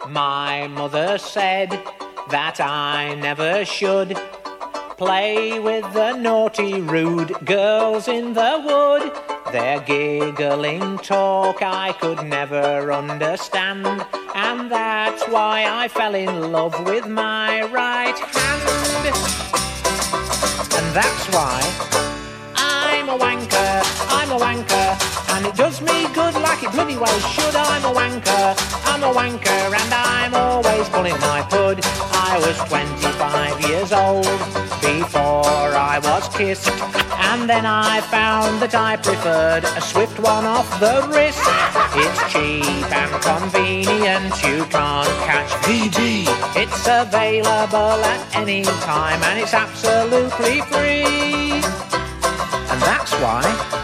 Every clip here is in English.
My mother said that I never should play with the naughty, rude girls in the wood. Their giggling talk I could never understand, and that's why I fell in love with my right hand. And that's why I'm a wanker, and it does me good like it bloody well should. I'm a wanker, and I'm always pulling my pud. I was 25 years old before I was kissed, and then I found that I preferred a swift one off the wrist. It's cheap and convenient, you can't catch VD. It's available at any time and it's absolutely free. And that's why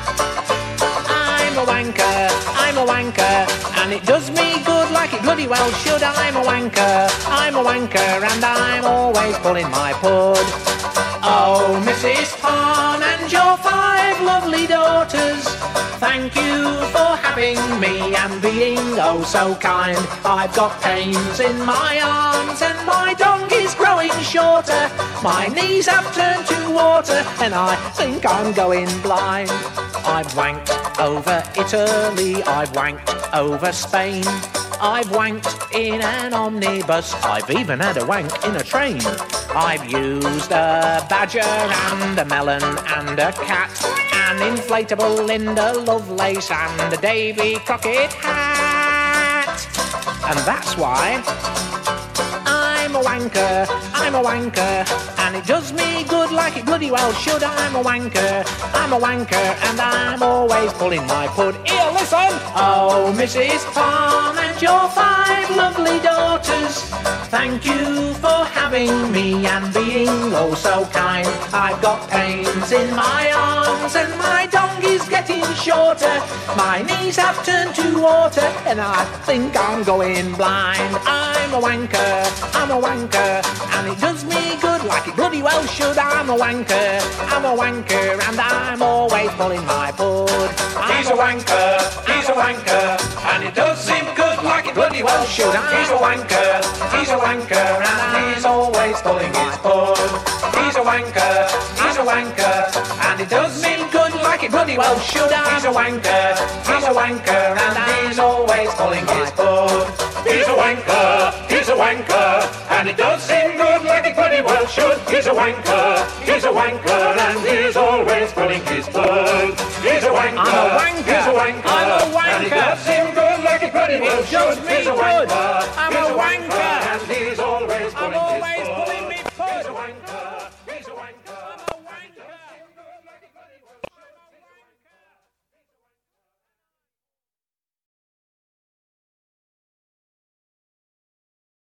I'm a wanker, and it does me good like it bloody well should. I'm a wanker, and I'm always pulling my pud. Oh, Mrs. Pond and your 5 lovely daughters, thank you for having me and being oh so kind. I've got pains in my arms and my dong is growing shorter. My knees have turned to water and I think I'm going blind. I've wanked over Italy, I've wanked over Spain, I've wanked in an omnibus, I've even had a wank in a train. I've used a badger and a melon and a cat, an inflatable Linda Lovelace and a Davy Crockett hat. And that's why I'm a wanker, and it does me good like it bloody well should. I'm a wanker, and I'm always pulling my pud. Here, listen! Oh, Mrs. Palm and your 5 lovely daughters, thank you for having me and being oh so kind. I've got pains in my arms and my dong is getting shorter. My knees have turned to water and I think I'm going blind. I'm a wanker, and it does me good like it bloody well should. I'm a wanker, and I'm always pulling my pud. He's a wanker, and it does him good like it bloody well should. He's a wanker, and he's always pulling his pud. He's a wanker, and it does him good like it bloody well should. He's a wanker, and he's always pulling his pud. He's a wanker, and it does him good like it bloody well should. He's a wanker, and he's always pulling his pud. He's a wanker, and it does him good like it bloody well should. He's a wanker, I'm a wanker.